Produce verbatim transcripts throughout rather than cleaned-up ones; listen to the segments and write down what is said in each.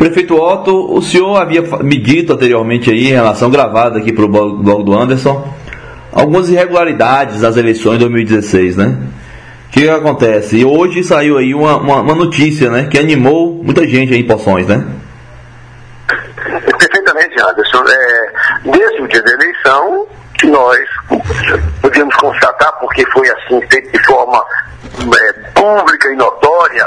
Prefeito Otto, o senhor havia me dito anteriormente aí, em relação gravada aqui para o blog do Anderson, algumas irregularidades das eleições de dois mil e dezesseis, né? O que, que acontece? E hoje saiu aí uma, uma, uma notícia, né, que animou muita gente aí em Poções, né? Perfeitamente, Anderson. É, desde o dia da eleição, que nós podemos constatar, porque foi assim feito de forma é, pública e notória,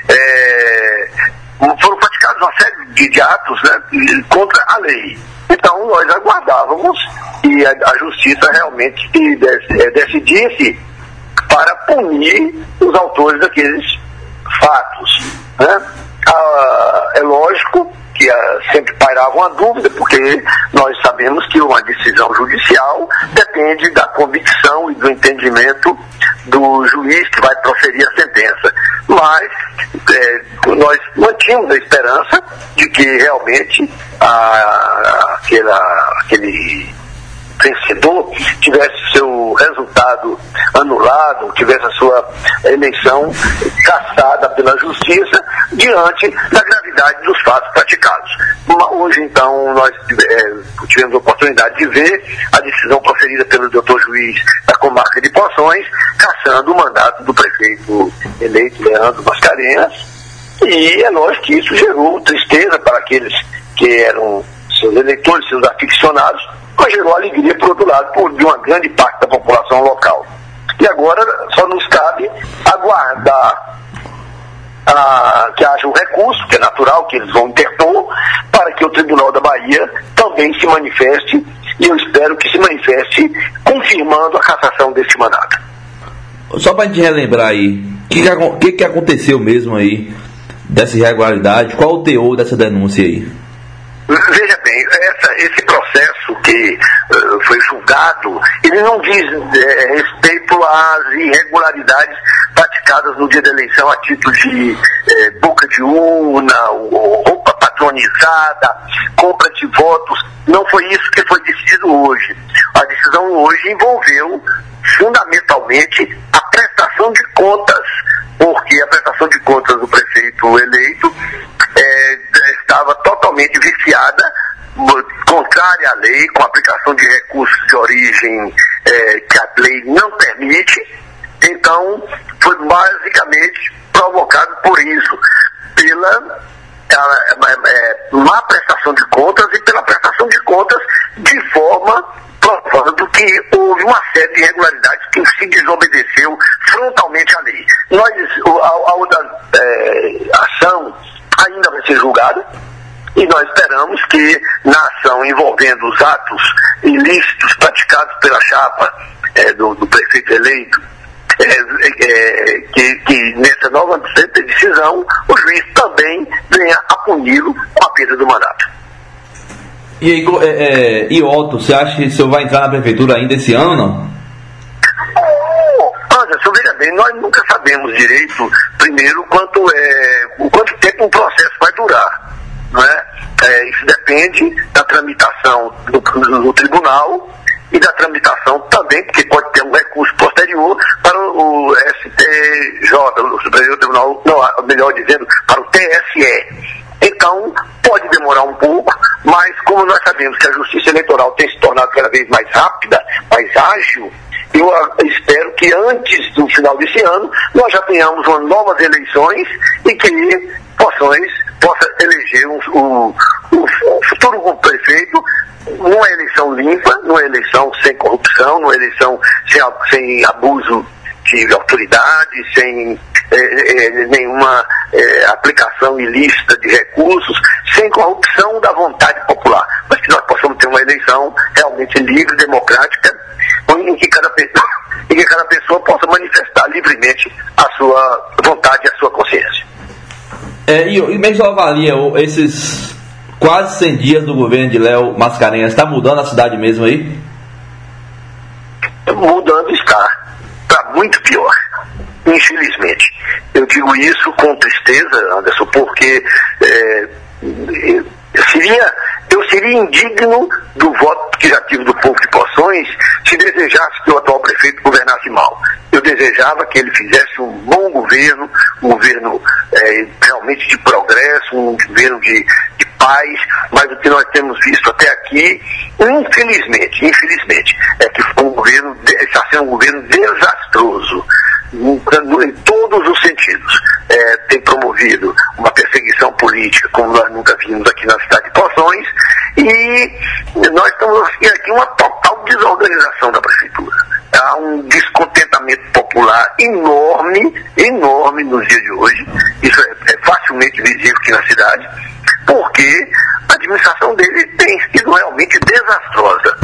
é, foram praticados uma série de, de atos, né, contra a lei. Então nós aguardávamos que a, a justiça realmente dec, decidisse para punir os autores daqueles fatos, né? Ah, é lógico que ah, sempre pairava uma dúvida, porque nós sabemos que uma decisão judicial depende da convicção e do entendimento do juiz que vai proferir a sentença. Mas é, nós mantínhamos a esperança de que realmente a, aquela, aquele vencedor tivesse seu resultado anulado, tivesse a sua eleição cassada pela justiça diante da gravidade dos fatos praticados. Hoje, então, nós é, tivemos a oportunidade de ver a decisão proferida pelo doutor juiz da comarca de Poções, cassando o mandato do prefeito eleito Leandro Mascarenhas, e é lógico que isso gerou tristeza para aqueles que eram seus eleitores, seus aficionados, mas gerou alegria, por outro lado, por, de uma grande parte da população local. E agora só nos cabe aguardar a, que haja um recurso, que é natural, que eles vão interpor, para que o Tribunal da Bahia também se manifeste, e eu espero que se manifeste confirmando a cassação desse mandato. Só para a gente relembrar aí, o que, que, que aconteceu mesmo aí, dessa irregularidade, qual o teor dessa denúncia aí? Veja bem, essa, esse processo que uh, foi julgado, ele não diz é, respeito às irregularidades praticadas no dia da eleição a título de é, boca de urna, roupa patronizada, compra de votos. Não foi isso que foi decidido hoje. A decisão hoje envolveu fundamentalmente a prestação de contas, porque a prestação de contas do prefeito eleito é, estava totalmente viciada, contrária à lei, com a aplicação de recursos de origem é, que a lei não permite. Então, foi basicamente provocado por isso, pela a, a, a, má prestação de contas e pela prestação de contas de forma provando que houve uma série de irregularidades que se desobedeceu frontalmente à lei. Nós, a, a outra é, ação ainda vai ser julgada, e nós esperamos que na ação envolvendo os atos ilícitos praticados pela chapa é, do, do prefeito eleito, é, é, que, que nessa nova decisão o juiz também venha a puni-lo com a perda do mandato. E aí, é, é, e Otto, você acha que o senhor vai entrar na prefeitura ainda esse ano, não? Anderson, veja bem, nós nunca sabemos direito, primeiro, quanto, é, o quanto tempo um processo vai durar. Não é? É, isso depende da tramitação do, do, do tribunal e da tramitação também, porque pode ter um recurso posterior para o, o S T J, o Superior Tribunal, não, melhor dizendo, para o T S E. Então, pode demorar um pouco, mas como nós sabemos que a justiça eleitoral tem se tornado cada vez mais rápida, mais ágil, eu espero que antes do final desse ano nós já tenhamos umas novas eleições e que Poções possa eleger um, um, um futuro prefeito numa eleição limpa, numa eleição sem corrupção, numa eleição sem, sem abuso de autoridade, sem é, é, nenhuma é, aplicação ilícita de recursos, sem corrupção da vontade popular, mas que nós possamos ter uma eleição realmente livre, democrática, em que cada pessoa, em que cada pessoa possa manifestar livremente a sua vontade e a sua consciência. É, e, e mesmo avalia esses quase cem dias do governo de Léo Mascarenhas, está mudando a cidade mesmo aí? Mudando está, está muito pior, infelizmente. Eu digo isso com tristeza, Anderson, porque é, seria, eu seria indigno do voto que já tive do povo de Poções se desejasse que o atual prefeito governasse mal. Eu desejava que ele fizesse um bom governo, um governo é, realmente de progresso, um governo de, de paz, mas o que nós temos visto até aqui, infelizmente, infelizmente, é que foi um governo, está sendo um governo desastroso, em todos os sentidos. É, tem promovido uma perseguição política como nós nunca vimos aqui na cidade de Poções, e nós estamos aqui uma total desorganização da prefeitura. Há um descontentamento popular enorme, enorme nos dias de hoje. Isso é, é facilmente visível aqui na cidade, porque a administração dele tem sido realmente desastrosa.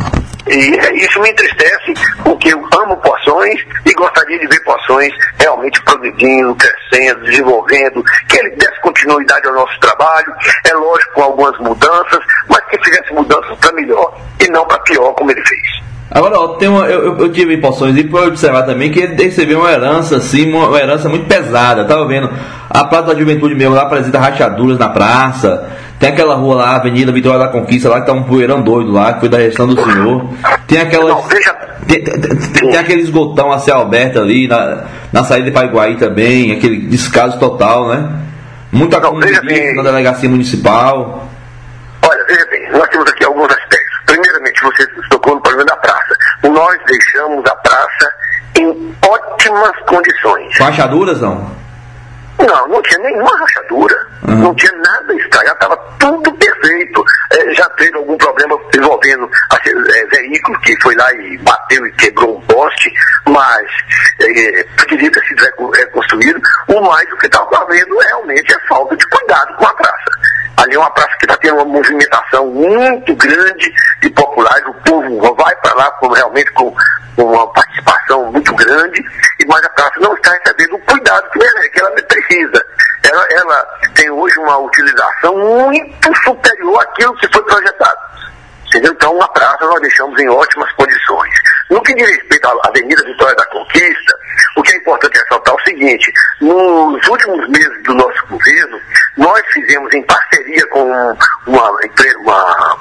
E isso me entristece, porque eu amo Poções e gostaria de ver Poções realmente progredindo, crescendo, desenvolvendo, que ele desse continuidade ao nosso trabalho, é lógico, com algumas mudanças, mas que fizesse mudanças para melhor e não para pior, como ele fez. Agora, ó, tem uma, eu, eu tive em Poções e pude observar também que ele recebeu uma herança, assim, uma, uma herança muito pesada. Eu tava vendo a Praça da Juventude mesmo lá apresenta rachaduras na praça. Tem aquela rua lá, Avenida Vitória da Conquista, lá que tá um poeirão doido lá, que foi da gestão do senhor. Tem aquelas. Não, veja... tem, tem, tem, tem aquele esgotão a céu aberto ali, na, na saída de Paraguaí também, aquele descaso total, né? Muita coisa na delegacia municipal. Olha, veja bem, nós temos aqui alguns aspectos. Primeiramente, você tocou no problema da praça. Nós deixamos a praça em ótimas condições. Com rachaduras, não? Não, não tinha nenhuma rachadura. Uhum. Não tinha nada estragado, estava tudo perfeito. É, já teve algum problema envolvendo aquele é, veículo que foi lá e bateu e quebrou um poste, mas é, poderia ter sido reconstruído. O mais o que está ocorrendo realmente é falta de cuidado com a praça. Ali é uma praça que está tendo uma movimentação muito grande de populares, o povo vai para lá com, realmente com, com uma participação muito grande, mas a praça não está recebendo o cuidado que ela, que ela precisa. Ela, ela tem hoje uma utilização muito superior àquilo que foi projetado. Entendeu? Então, a praça nós deixamos em ótimas condições. No que diz respeito à Avenida Vitória da Conquista, o que é importante ressaltar é o seguinte: nos últimos meses do nosso governo, nós fizemos em parceria com uma empresa, uma,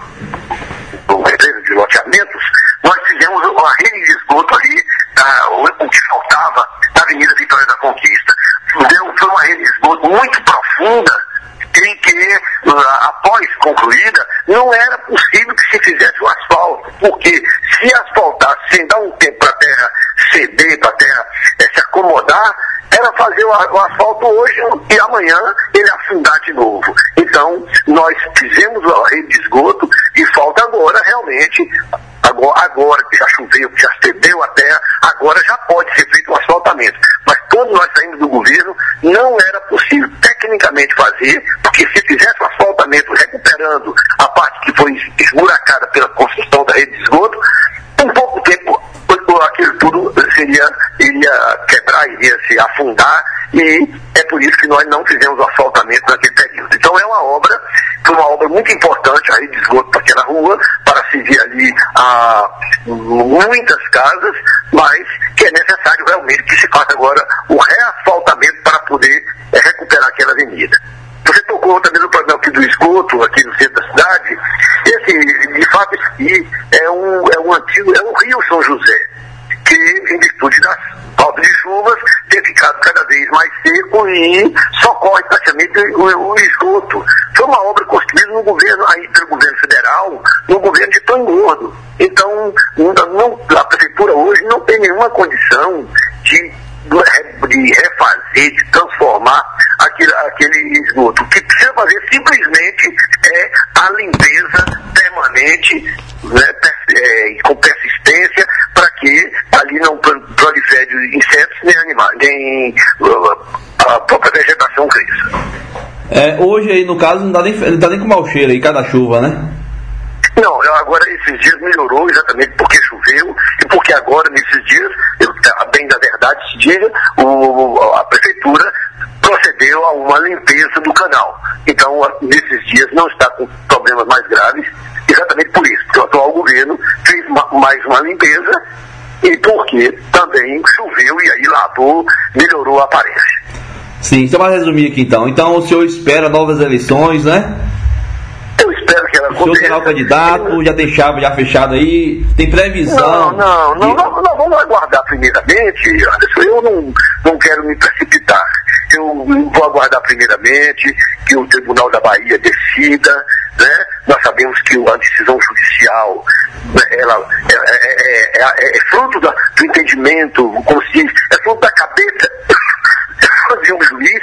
uma empresa de loteamentos, nós fizemos uma rede de esgoto ali, tá, o que faltava na Avenida Vitória da Conquista. Foi uma rede de esgoto muito profunda, em que, após concluída, não era possível que se fizesse o asfalto, porque se asfaltasse sem dar um tempo para a terra ceder, para a terra é, se acomodar, era fazer o, o asfalto hoje e amanhã ele afundar de novo. Então, nós fizemos a rede de esgoto e falta agora realmente, agora, agora que já choveu, que já cedeu a terra, agora já pode ser feito o asfaltamento. Mas quando nós saímos do governo, não era possível tecnicamente fazer, porque se fizesse o asfaltamento recuperando a parte que foi esburacada pela construção da rede de esgoto, em pouco tempo aquilo tudo seria, iria quebrar, iria se afundar, e é por isso que nós não fizemos o asfaltamento naquele período. Então é uma obra, foi uma obra muito importante, a rede de esgoto para aquela rua, para servir ali a muitas casas, mas que é necessário realmente que se faça agora o reasfaltamento para poder é, recuperar aquela avenida. Você tocou também no problema aqui do esgoto, aqui no centro da cidade. Esse, de fato, esse aqui é um, é um antigo, é um rio São José, que, em virtude das faltas de chuvas, tem ficado cada vez mais seco e socorre praticamente o, o esgoto. Foi uma obra construída no governo, aí pelo governo federal, no governo de Tão Gordo. Então, não, a prefeitura hoje não tem nenhuma condição de, de refazer, de transformar aquele, aquele esgoto. O que precisa fazer simplesmente é a limpeza permanente, né, é, com persistência, para que ali não prolifere insetos nem animais, nem a própria vegetação cresça. É, hoje aí, no caso, não dá nem, não dá nem com mau cheiro aí, cada chuva, né? Não, agora esses dias melhorou exatamente porque choveu e porque agora, nesses dias, eu, bem da verdade se diga, o, a prefeitura procedeu a uma limpeza do canal. Então, nesses dias não está com problemas mais graves, exatamente por isso, porque o atual governo fez uma, mais uma limpeza e porque também choveu e aí lavou, melhorou a aparência. Sim, só para resumir aqui então. Então o senhor espera novas eleições, né? Eu espero que elas o senhor será o candidato, já tem chave já fechada aí, tem previsão? Não, não, não, nós, nós vamos aguardar primeiramente, Anderson, eu não, não quero me precipitar. Eu vou aguardar primeiramente que o Tribunal da Bahia decida, né? Nós sabemos que a decisão judicial ela, é, é, é, é fruto da, do entendimento, como se diz, é fruto da cabeça de um juiz,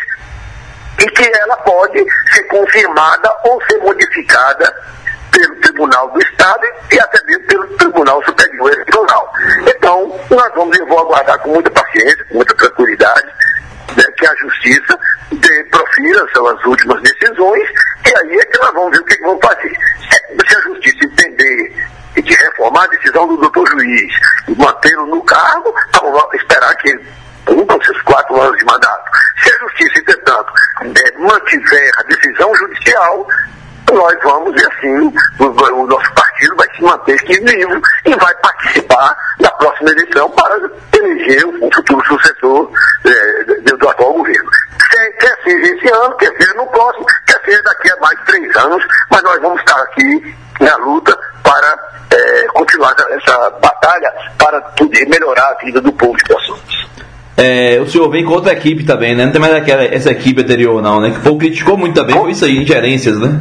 e que ela pode ser confirmada ou ser modificada pelo Tribunal do Estado e até mesmo pelo Tribunal Superior Eleitoral. Então, nós vamos, eu vou aguardar com muita paciência, com muita tranquilidade, né, que a Justiça de, profira suas últimas decisões, e aí é que nós vamos ver o que, que vão fazer. Se a Justiça entender de reformar a decisão do doutor Juiz e mantê-lo no cargo, vamos esperar que ele cumpra os seus quatro anos de mandato. Se a Justiça, entretanto, é, mantiver a decisão judicial, nós vamos, e assim, o, o nosso partido vai se manter aqui vivo e vai participar da próxima eleição para eleger um futuro sucessor é, do, do atual governo. Quer, quer seja esse ano, quer seja no próximo, quer seja daqui a mais três anos, mas nós vamos estar aqui na luta para é, continuar essa batalha para poder melhorar a vida do povo de Poços. É, o senhor vem com outra equipe também, né? Não tem mais aquela, essa equipe anterior não, né? Que o povo criticou muito também, foi isso aí, ingerências, né?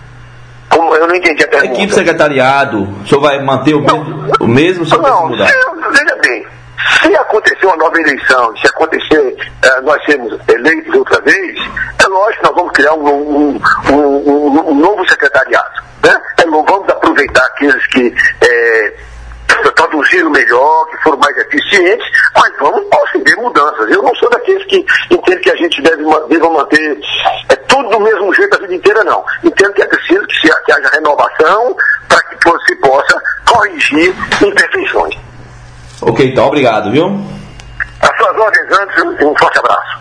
Como eu não entendi a pergunta. Equipe secretariado, o senhor vai manter o não, mesmo, o mesmo, o senhor não, vai mudar? Eu, veja bem, se acontecer uma nova eleição, se acontecer uh, nós sermos eleitos outra vez, é lógico que nós vamos criar um, um, um, um, um novo secretariado, né? É, vamos aproveitar aqueles que é, produziram melhor, que foram mais eficientes, mas vamos conceder mudanças. Eu não sou daqueles que entendem que a gente deve, deve manter é, tudo do mesmo jeito a vida inteira, não. Entendo que é preciso que, se, que haja renovação para que se possa corrigir imperfeições. Ok, então, obrigado, viu? As suas ordens antes, um forte abraço.